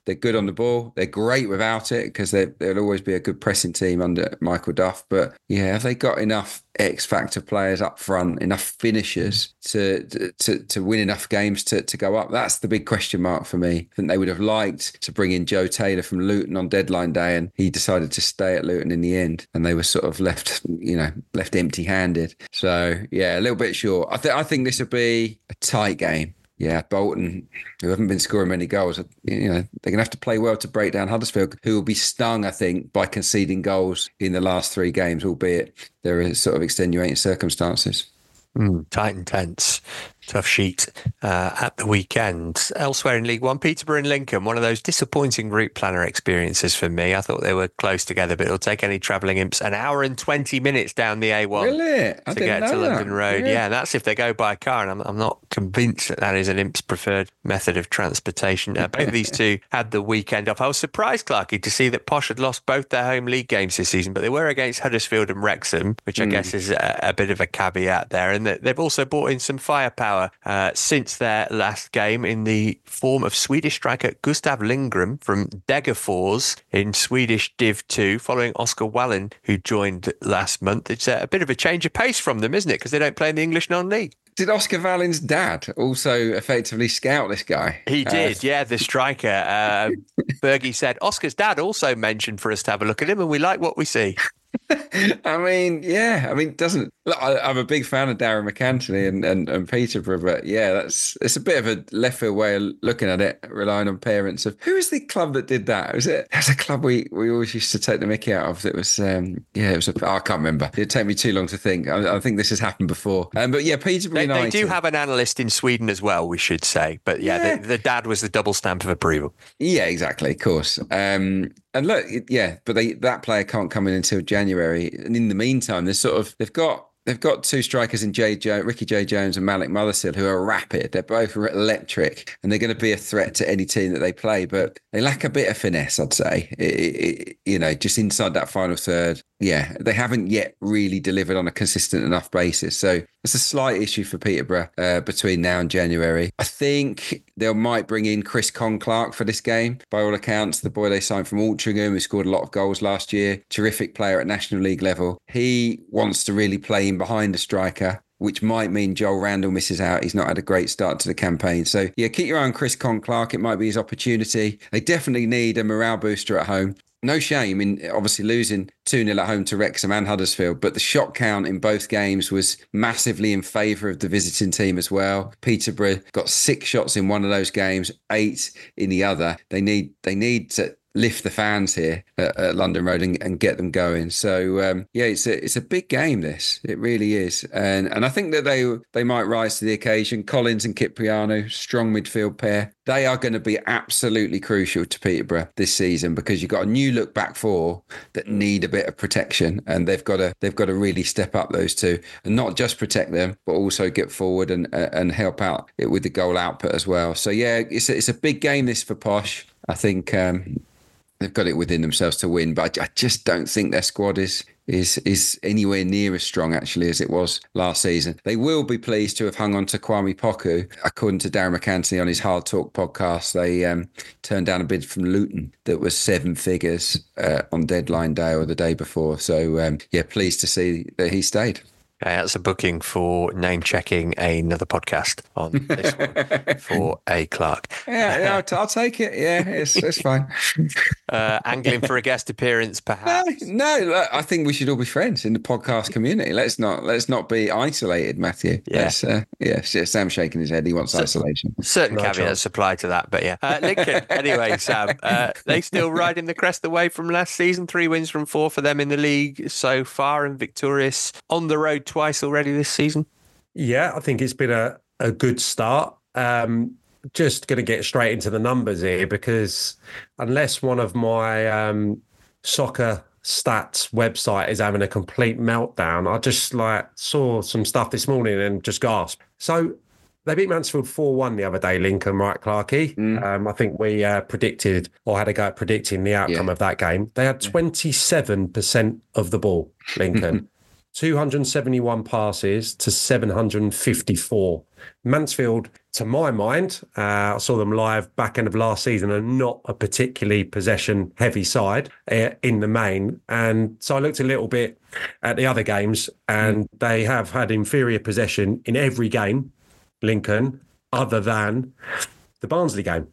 They're good on the ball. They're great without it because they'll always be a good pressing team under Michael Duff. But yeah, have they got enough X factor players up front, enough finishers to to to win enough games to, to go up? That's the big question mark for me. I think they would have liked to bring in Joe Taylor from Luton on deadline day, and he decided to stay at Luton in the end, and they were sort of left, you know, left empty-handed. So yeah, a little bit short. I think I think this will be a tight game. Yeah, Bolton, who haven't been scoring many goals, you know, they're going to have to play well to break down Huddersfield, who will be stung, I think, by conceding goals in the last three games, albeit there are sort of extenuating circumstances. Mm, tight and tense. Tough sheet uh, at the weekend. Elsewhere in League One, Peterborough and Lincoln, one of those disappointing route planner experiences for me. I thought they were close together, but it'll take any travelling imps an hour and twenty minutes down the A one really? to get to London that. Road. Yeah. yeah, that's if they go by car, and I'm, I'm not convinced that that is an imp's preferred method of transportation. Uh, both of these two had the weekend off. I was surprised, Clarky, to see that Posh had lost both their home league games this season, but they were against Huddersfield and Wrexham, which I mm. guess is a, a bit of a caveat there. And they've also brought in some firepower uh, since their last game in the form of Swedish striker Gustav Lindgren from Degerfors in Swedish Div two, following Oscar Wallen, who joined last month. It's a, a bit of a change of pace from them, isn't it? Because they don't play in the English non-league. Did Oscar Wallen's dad also effectively scout this guy? He did, uh, yeah, the striker. Uh, Bergie said, Oscar's dad also mentioned for us to have a look at him, and we like what we see. I mean, yeah. I mean, doesn't look, I, I'm a big fan of Darren McAntony and, and, and Peterborough, but yeah, that's it's a bit of a left field way of looking at it, relying on parents. Of who was the club that did that? Was it? There's a club we, we always used to take the mickey out of. It was, um, yeah, it was. A, oh, I can't remember. It'd take me too long to think. I, I think this has happened before. Um, but yeah, Peterborough they, United. They do have an analyst in Sweden as well, we should say. But yeah, yeah. The, the dad was the double stamp of approval. Yeah, exactly. Of course. Um, and look, yeah, but they that player can't come in until January. And in the meantime, there's sort of they've got they've got two strikers in Jay jo- Ricky J Jones and Malik Mothersill who are rapid. They're both electric, and they're going to be a threat to any team that they play. But they lack a bit of finesse, I'd say. It, it, you know, just inside that final third. Yeah, they haven't yet really delivered on a consistent enough basis. So it's a slight issue for Peterborough uh, between now and January. I think they might bring in Chris Con-Clark for this game. By all accounts, the boy they signed from Altrincham, who scored a lot of goals last year, terrific player at National League level. He wants to really play in behind the striker, which might mean Joel Randall misses out. He's not had a great start to the campaign. So, yeah, keep your eye on Chris Con-Clark. It might be his opportunity. They definitely need a morale booster at home. No shame in obviously losing two nil at home to Wrexham and Huddersfield, but the shot count in both games was massively in favour of the visiting team as well. Peterborough got six shots in one of those games, eight in the other. They need they need to lift the fans here at, at London Road and, and get them going. So um, yeah, it's a it's a big game. This it really is, and and I think that they they might rise to the occasion. Collins and Cipriano, strong midfield pair. They are going to be absolutely crucial to Peterborough this season because you've got a new look back four that need a bit of protection, and they've got to they've got to really step up those two and not just protect them, but also get forward and and help out it with the goal output as well. So yeah, it's a, it's a big game this for Posh. I think. Um, They've got it within themselves to win, but I just don't think their squad is is is anywhere near as strong, actually, as it was last season. They will be pleased to have hung on to Kwame Poku. According to Darren McAntony on his Hard Talk podcast, they um, turned down a bid from Luton that was seven figures uh, on deadline day or the day before. So, um, yeah, pleased to see that he stayed. Okay, that's a booking for name checking another podcast on this one for A. Clark. Yeah, yeah I'll, I'll take it. Yeah, it's it's fine. Uh, angling for a guest appearance, perhaps. No, no, I think we should all be friends in the podcast community. Let's not let's not be isolated, Matthew. Yeah, uh, yeah. Sam's shaking his head. He wants so, isolation. Certain no caveats apply to that, but yeah. Uh, Lincoln, anyway, Sam, uh, they still riding the crest away from last season. Three wins from four for them in the league so far, and victorious on the road twice already this season. Yeah, I think it's been a, a good start. Um, just going to get straight into the numbers here because unless one of my um, soccer stats website is having a complete meltdown, I just like saw some stuff this morning and just gasped. So they beat Mansfield four one the other day, Lincoln, right, Clarky? Mm. Um, I think we uh, predicted or had a go at predicting the outcome yeah. of that game. They had twenty-seven percent of the ball, Lincoln. two hundred seventy-one passes to seven hundred fifty-four. Mansfield, to my mind, uh, I saw them live back end of last season and not a particularly possession heavy side uh, in the main. And so I looked a little bit at the other games, and mm. they have had inferior possession in every game, Lincoln, other than the Barnsley game,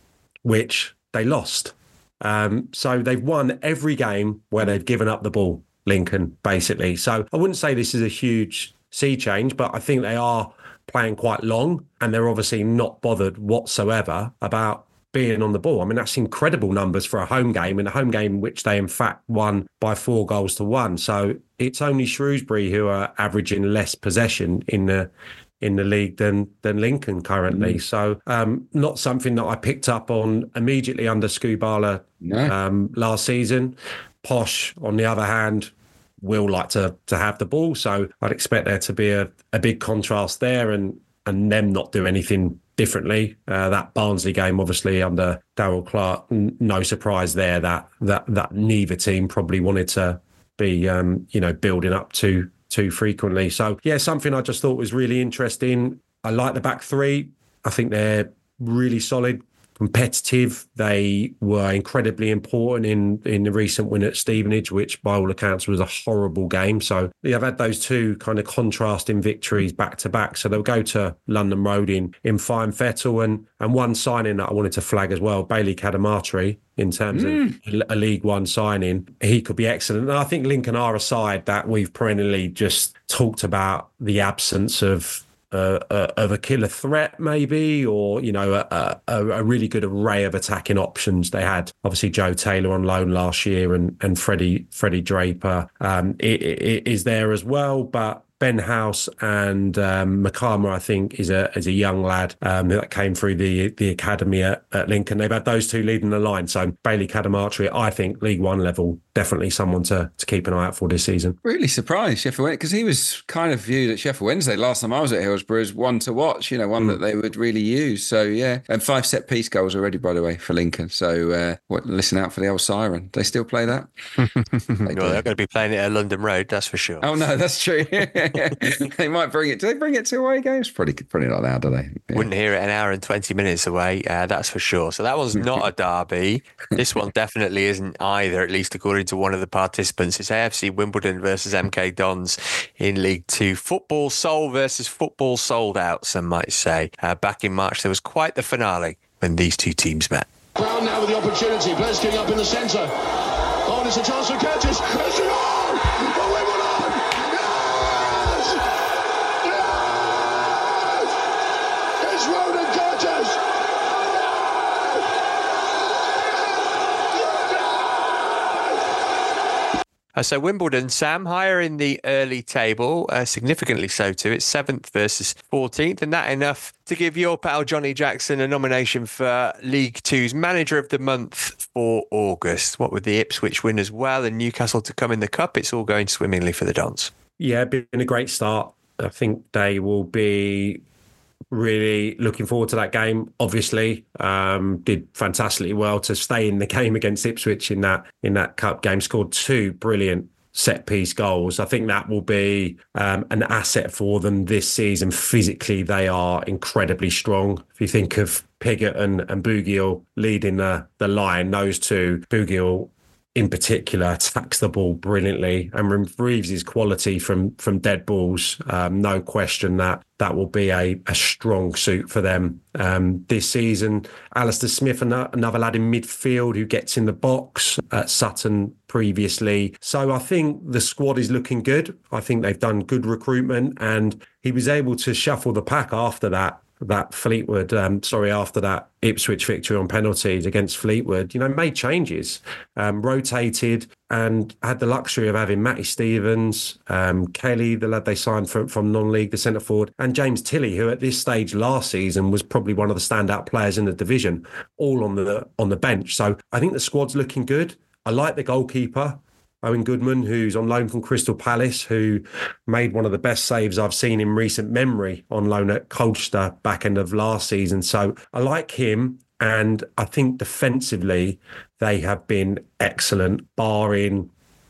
which they lost. Um, so they've won every game where they've given up the ball, Lincoln, basically. So I wouldn't say this is a huge sea change, but I think they are playing quite long, and they're obviously not bothered whatsoever about being on the ball. I mean, that's incredible numbers for a home game, and a home game which they in fact won by four goals to one. So it's only Shrewsbury who are averaging less possession in the in the league than than Lincoln currently. Mm. So um, not something that I picked up on immediately under Skubala no. um, last season. Posh, on the other hand, will like to to have the ball, so I'd expect there to be a, a big contrast there, and and them not do anything differently. Uh, that Barnsley game, obviously under Darryl Clark, n- no surprise there that that that neither team probably wanted to be um, you know building up too too frequently. So yeah, something I just thought was really interesting. I like the back three. I think they're really solid, competitive. They were incredibly important in in the recent win at Stevenage, which by all accounts was a horrible game. So yeah, I've had those two kind of contrasting victories back to back. So they'll go to London Road in in fine fettle. And and one signing that I wanted to flag as well, Bailey Cadamarteri, in terms mm. of a League One signing, he could be excellent. And I think Lincoln are a side that we've perennially just talked about the absence of Uh, uh, of a killer threat, maybe, or you know, a, a, a really good array of attacking options. They had obviously Joe Taylor on loan last year, and and Freddie Freddie Draper um, it, it is there as well, but Ben House and um, McCarmer, I think, is a is a young lad um, that came through the the academy at, at Lincoln. They've had those two leading the line. So Bailey Cadamarteri, I think, League One level, definitely someone to to keep an eye out for this season. Really surprised Sheffield Wednesday, because he was kind of viewed at Sheffield Wednesday last time I was at Hillsborough as one to watch, you know, one mm. that they would really use. So yeah, and five set piece goals already, by the way, for Lincoln. So uh, what, listen out for the old siren. They still play that? they well, they're going to be playing it at London Road, that's for sure. Oh no, that's true. They might bring it. Do they bring it to away games? Probably, probably not now, do they? Yeah. Wouldn't hear it an hour and twenty minutes away. Uh, that's for sure. So that one's not a derby. This one definitely isn't either, at least according to one of the participants. It's A F C Wimbledon versus M K Dons in League Two. Football sold versus football sold out, some might say. Uh, back in March, there was quite the finale when these two teams met. Brown now with the opportunity. Players getting up in the centre. Oh, and it's a chance for Curtis. It's an all! For Wimbledon! Uh, so Wimbledon, Sam, higher in the early table, uh, significantly so too. It's seventh versus fourteenth, and that enough to give your pal Johnny Jackson a nomination for League Two's Manager of the Month for August. What with the Ipswich win as well and Newcastle to come in the Cup, it's all going swimmingly for the Dons. Yeah, been a great start. I think they will be really looking forward to that game. Obviously, um, did fantastically well to stay in the game against Ipswich in that in that cup game. Scored two brilliant set piece goals. I think that will be um, an asset for them this season. Physically, they are incredibly strong. If you think of Piggott and, and Bougiel leading the the line, those two, Bougiel in particular attacks the ball brilliantly and removes his quality from from dead balls. Um, no question that that will be a, a strong suit for them um, this season. Alistair Smith, another lad in midfield who gets in the box at Sutton previously. So I think the squad is looking good. I think they've done good recruitment, and he was able to shuffle the pack after that. that Fleetwood, um, sorry, after that Ipswich victory on penalties against Fleetwood, you know, made changes, um, rotated, and had the luxury of having Matty Stevens, um, Kelly, the lad they signed from, from non-league, the centre forward, and James Tilley, who at this stage last season was probably one of the standout players in the division, all on the on the bench. So I think the squad's looking good. I like the goalkeeper, Owen Goodman, who's on loan from Crystal Palace, who made one of the best saves I've seen in recent memory on loan at Colchester back end of last season. So I like him, and I think defensively they have been excellent, barring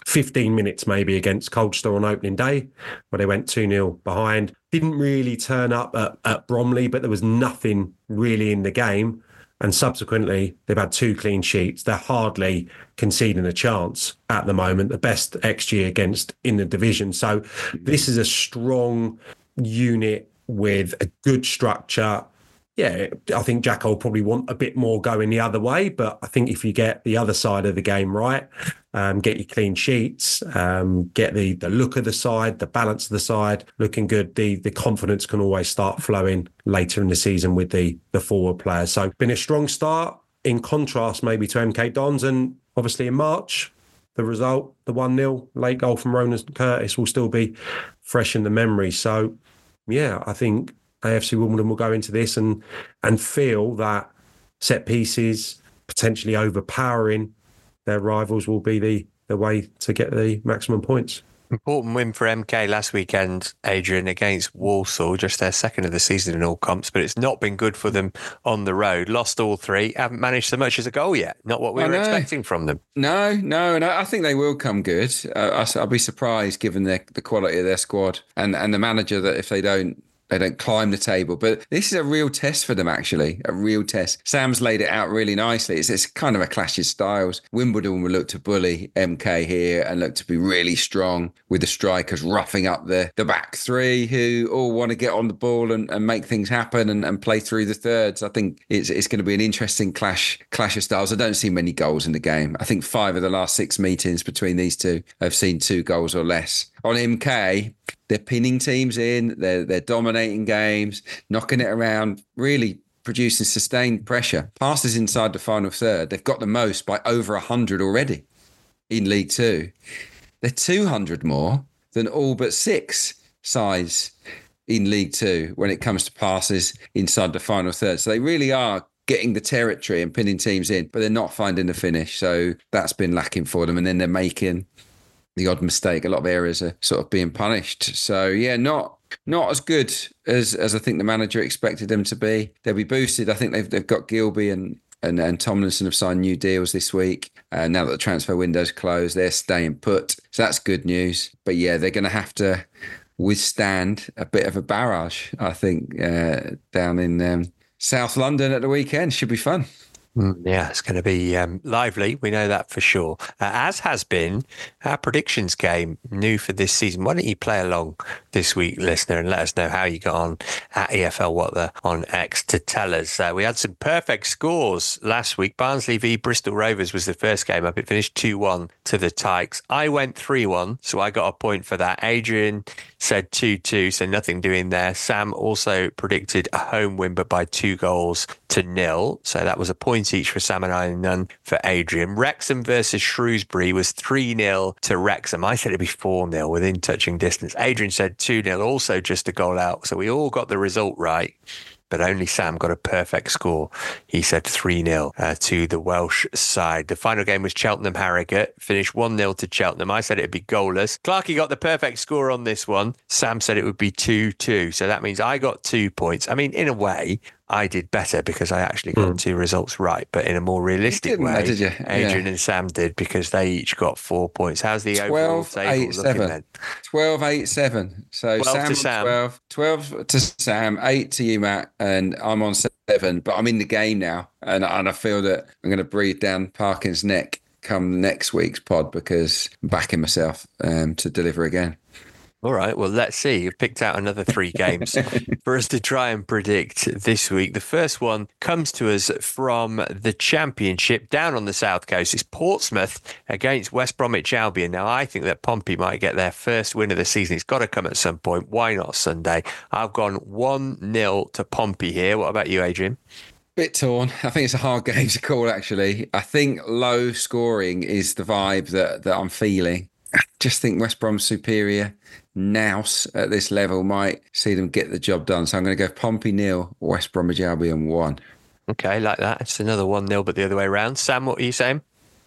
fifteen minutes maybe against Colchester on opening day, where they went two nil behind. Didn't really turn up at, at Bromley, but there was nothing really in the game. And subsequently, they've had two clean sheets. They're hardly conceding a chance at the moment. The best X G against in the division. So this is a strong unit with a good structure. Yeah, I think Jacko will probably want a bit more going the other way. But I think if you get the other side of the game right, um, get your clean sheets, um, get the the look of the side, the balance of the side looking good, the the confidence can always start flowing later in the season with the the forward players. So been a strong start in contrast maybe to M K Dons. And obviously in March, the result, the one nil late goal from Ronan Curtis will still be fresh in the memory. So, yeah, I think A F C Wimbledon will go into this and and feel that set pieces, potentially overpowering their rivals, will be the, the way to get the maximum points. Important win for M K last weekend, Adrian, against Walsall, just their second of the season in all comps, but it's not been good for them on the road. Lost all three, haven't managed so much as a goal yet. Not what we I were know. expecting from them. No, no, and I think they will come good. Uh, I- I'll be surprised given their, the quality of their squad and, and the manager that if they don't They don't climb the table. But this is a real test for them, actually, a real test. Sam's laid it out really nicely. It's, it's kind of a clash of styles. Wimbledon will look to bully M K here and look to be really strong with the strikers roughing up the, the back three who all want to get on the ball and, and make things happen and, and play through the thirds. I think it's it's going to be an interesting clash clash of styles. I don't see many goals in the game. I think five of the last six meetings between these two have seen two goals or less. On M K, they're pinning teams in, they're, they're dominating games, knocking it around, really producing sustained pressure. Passes inside the final third, they've got the most by over one hundred already in League Two. They're two hundred more than all but six sides in League Two when it comes to passes inside the final third. So they really are getting the territory and pinning teams in, but they're not finding the finish. So that's been lacking for them. And then they're making the odd mistake. A lot of areas are sort of being punished. So yeah, not not as good as as I think the manager expected them to be. They'll be boosted. I think they've they've got Gilby and and, and Tomlinson have signed new deals this week. Uh, now that the transfer window's closed, they're staying put. So that's good news. But yeah, they're going to have to withstand a bit of a barrage, I think, uh, down in um, South London at the weekend. Should be fun. Mm, yeah, it's going to be um, lively. We know that for sure. Uh, as has been our predictions game, new for this season. Why don't you play along this week, listener, and let us know how you got on at E F L What The on X to tell us. Uh, we had some perfect scores last week. Barnsley v Bristol Rovers was the first game up. It finished two one to the Tykes. I went three one, so I got a point for that. Adrian said two two, so nothing doing there. Sam also predicted a home win, but by two goals to nil. So that was a point each for Sam and I, and none for Adrian. Wrexham versus Shrewsbury was three nil to Wrexham. I said it'd be four nil within touching distance. Adrian said two nil, also just a goal out. So we all got the result right, but only Sam got a perfect score. He said three nil uh, to the Welsh side. The final game was Cheltenham-Harrogate, finished one nil to Cheltenham. I said it'd be goalless. Clarkey got the perfect score on this one. Sam said it would be two two. So that means I got two points. I mean, in a way, I did better because I actually got mm. two results right, but in a more realistic way, that, did you? Adrian yeah. and Sam did because they each got four points. How's the overall table looking then? twelve eight seven. So twelve Sam to Sam. twelve, twelve to Sam, eight to you, Matt, and I'm on seven, but I'm in the game now, and, and I feel that I'm going to breathe down Parkin's neck come next week's pod because I'm backing myself um, to deliver again. All right, well, let's see. You've picked out another three games for us to try and predict this week. The first one comes to us from the Championship down on the South Coast. It's Portsmouth against West Bromwich Albion. Now, I think that Pompey might get their first win of the season. It's got to come at some point. Why not Sunday? I've gone one nil to Pompey here. What about you, Adrian? Bit torn. I think it's a hard game to call, actually. I think low scoring is the vibe that, that I'm feeling. I just think West Brom's superior. Nous at this level might see them get the job done. So I'm going to go Pompey nil, West Bromwich Albion one. Okay, like that. It's another one nil, but the other way around. Sam, what are you saying?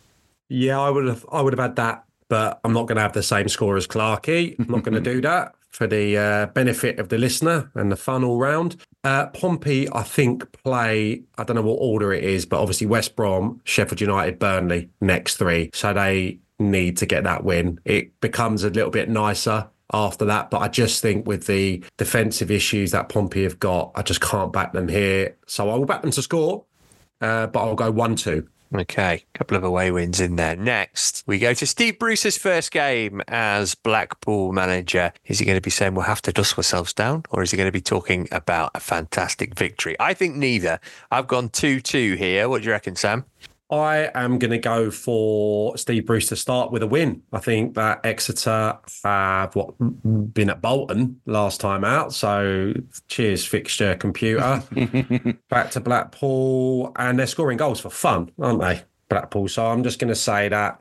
Yeah, I would have I would have had that, but I'm not going to have the same score as Clarkey. I'm not going to do that for the uh, benefit of the listener and the fun all round. Uh, Pompey, I think, play, I don't know what order it is, but obviously West Brom, Sheffield United, Burnley, next three. So they need to get that win. It becomes a little bit nicer after that, but I just think with the defensive issues that Pompey have got, I just can't back them here. So I will back them to score, uh, but I'll go one two. Okay, a couple of away wins in there. Next, we go to Steve Bruce's first game as Blackpool manager. Is he going to be saying we'll have to dust ourselves down, or is he going to be talking about a fantastic victory? I think neither. I've gone two two here. What do you reckon, Sam? I am going to go for Steve Bruce to start with a win. I think that Exeter have what been at Bolton last time out. So cheers, fixture computer. Back to Blackpool, and they're scoring goals for fun, aren't they? Blackpool. So I'm just going to say that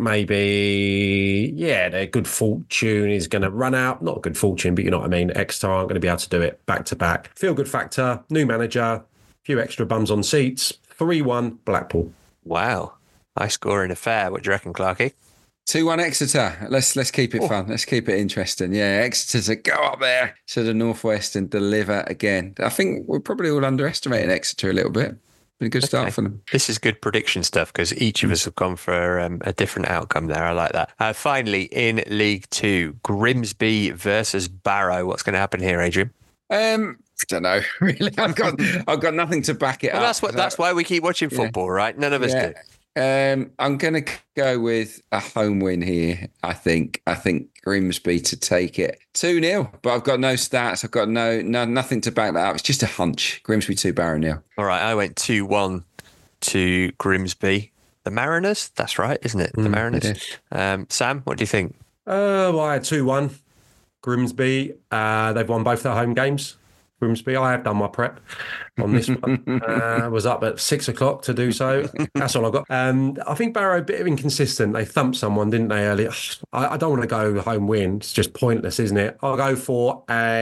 maybe, yeah, their good fortune is going to run out. Not good fortune, but you know what I mean. Exeter aren't going to be able to do it back to back. Feel good factor, new manager, few extra bums on seats. three one Blackpool. Wow. High scoring affair. What do you reckon, Clarky? two one Exeter. Let's let's keep it Oh. fun. Let's keep it interesting. Yeah, Exeter to go up there to the Northwest and deliver again. I think we're probably all underestimating Exeter a little bit. Been a good start Okay. for them. This is good prediction stuff because each of us have gone for um, a different outcome there. I like that. Uh, finally, in League Two, Grimsby versus Barrow. What's going to happen here, Adrian? Um, I don't know. Really, I've got I've got nothing to back it Well, up. that's what. That's why we keep watching Yeah. football, right? None of us Yeah. do. Um, I'm going to go with a home win here. I think. I think Grimsby to take it two nil. But I've got no stats. I've got no no nothing to back that up. It's just a hunch. Grimsby two, Barrow nil. All right, I went two one to Grimsby. The Mariners. That's right, isn't it? The Mm, Mariners. it is. Um, Sam, what do you think? Uh, well, I had two one Grimsby. Uh, they've won both their home games. Grimsby. I have done my prep on this one. uh, was up at six o'clock to do so. That's all I got. Um, I think Barrow a bit of inconsistent. They thumped someone, didn't they, earlier? I, I don't want to go home win. It's just pointless, isn't it? I'll go for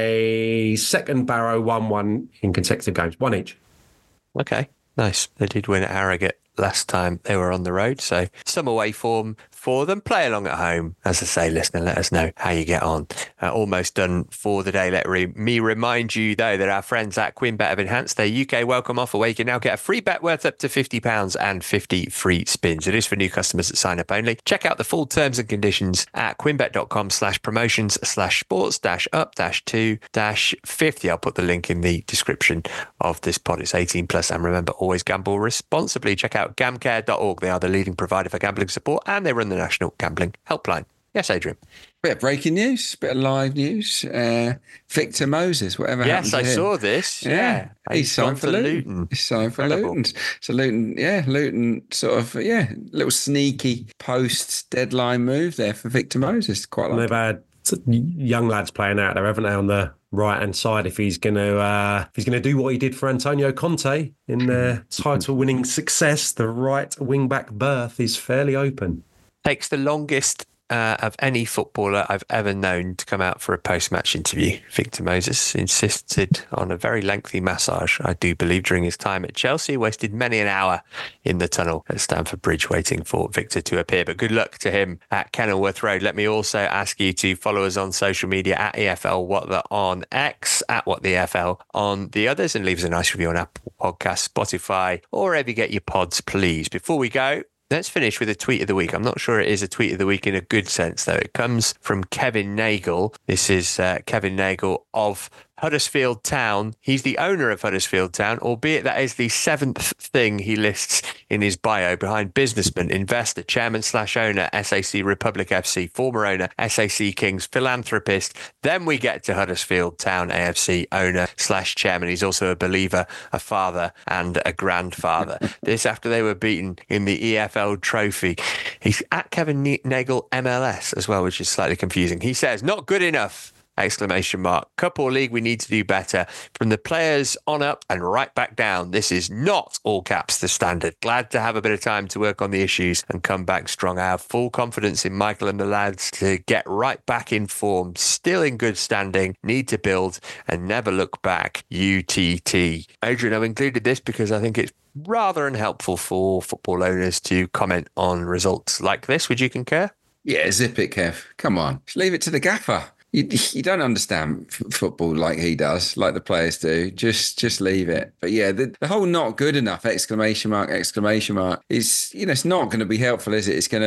a second Barrow one one in consecutive games, one each. Okay, nice. They did win at Harrogate last time they were on the road, so some away form for them. Play along at home. As I say, listener, let us know how you get on. Uh, almost done for the day. Let re- me remind you, though, that our friends at QuinnBet have enhanced their U K welcome offer where you can now get a free bet worth up to fifty pounds and fifty free spins. It is for new customers that sign up only. Check out the full terms and conditions at quinnbet.com slash promotions slash sports dash up dash two dash fifty. I'll put the link in the description of this pod. It's eighteen plus, and remember, always gamble responsibly. Check out gamcare dot org. They are the leading provider for gambling support, and they run the National Gambling Helpline. Yes, Adrian. Bit of breaking news, bit of live news. Uh, Victor Moses, whatever happened Yes, to I him. saw this. Yeah. Yeah, he's gone signed for to Luton. He's signed for Incredible. Luton. So Luton, yeah, Luton sort of, yeah, little sneaky post deadline move there for Victor Moses. Quite And like. they've had young lads playing out there, haven't they, on the right hand side? If he's going to, uh, if he's going to do what he did for Antonio Conte in their title-winning success, the right wing-back berth is fairly open. Takes the longest uh, of any footballer I've ever known to come out for a post-match interview. Victor Moses insisted on a very lengthy massage, I do believe, during his time at Chelsea. Wasted many an hour in the tunnel at Stamford Bridge waiting for Victor to appear. But good luck to him at Kenilworth Road. Let me also ask you to follow us on social media at E F L What The on X, at What The E F L on the others, and leave us a nice review on Apple Podcasts, Spotify, or wherever you get your pods, please. Before we go, let's finish with a tweet of the week. I'm not sure it is a tweet of the week in a good sense, though. It comes from Kevin Nagel. This is uh, Kevin Nagel of Huddersfield Town. He's the owner of Huddersfield Town, albeit that is the seventh thing he lists in his bio, behind businessman, investor, chairman slash owner, S A C Republic F C, former owner, S A C Kings, philanthropist. Then we get to Huddersfield Town A F C, owner slash chairman. He's also a believer, a father, and a grandfather. This after they were beaten in the E F L trophy. He's at Kevin Nagel M L S as well, which is slightly confusing. He says, not good enough. Exclamation mark. Cup or league, we need to do better. From the players on up and right back down. This is not, all caps, the standard. Glad to have a bit of time to work on the issues and come back strong. I have full confidence in Michael and the lads to get right back in form. Still in good standing. Need to build and never look back. U T T. Adrian, I've included this because I think it's rather unhelpful for football owners to comment on results like this. Would you concur? Yeah, zip it, Kev. Come on. Just leave it to the gaffer. You, you don't understand f- football like he does, like the players do. Just just leave it. But yeah, the, the whole not good enough, exclamation mark, exclamation mark, is, you know, it's not going to be helpful, is it? It's going to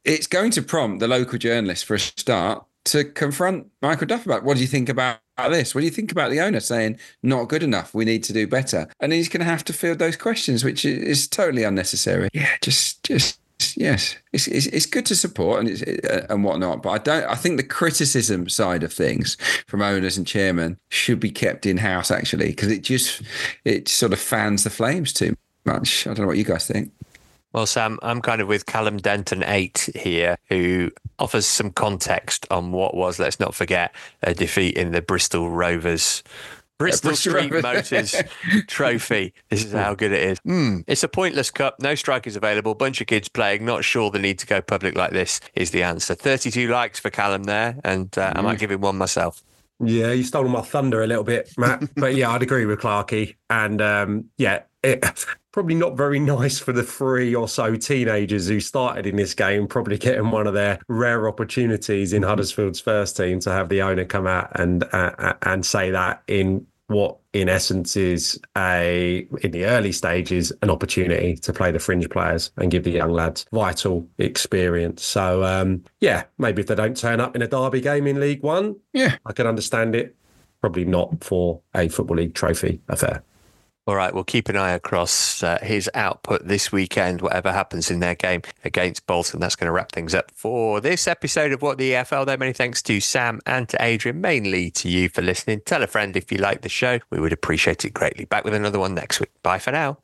it's going to prompt the local journalist for a start to confront Michael Duff about, what do you think about this? What do you think about the owner saying not good enough? We need to do better. And he's going to have to field those questions, which is totally unnecessary. Yeah, just, just, yes, it's, it's, it's good to support and it's, and whatnot. But I don't, I think the criticism side of things from owners and chairmen should be kept in house, actually, because it just, it sort of fans the flames too much. I don't know what you guys think. Well, Sam, I'm kind of with Callum Denton eight here, who offers some context on what was, let's not forget, a defeat in the Bristol Rovers, Bristol, Bristol Street Rovers. Motors Trophy. This is how good it is. Mm, it's a pointless cup. No strikers available. Bunch of kids playing. Not sure the need to go public like this is the answer. thirty-two likes for Callum there, and uh, mm. I might give him one myself. Yeah, you stole my thunder a little bit, Matt. But yeah, I'd agree with Clarkey. And um, yeah, it, probably not very nice for the three or so teenagers who started in this game, probably getting one of their rare opportunities in Huddersfield's first team to have the owner come out and uh, and say that in what in essence is a, in the early stages, an opportunity to play the fringe players and give the young lads vital experience. So, um, yeah, maybe if they don't turn up in a derby game in League One, yeah, I can understand it. Probably not for a Football League trophy affair. All right, we'll keep an eye across uh, his output this weekend, whatever happens in their game against Bolton. That's going to wrap things up for this episode of What the E F L. Though many thanks to Sam and to Adrian, mainly to you for listening. Tell a friend if you like the show. We would appreciate it greatly. Back with another one next week. Bye for now.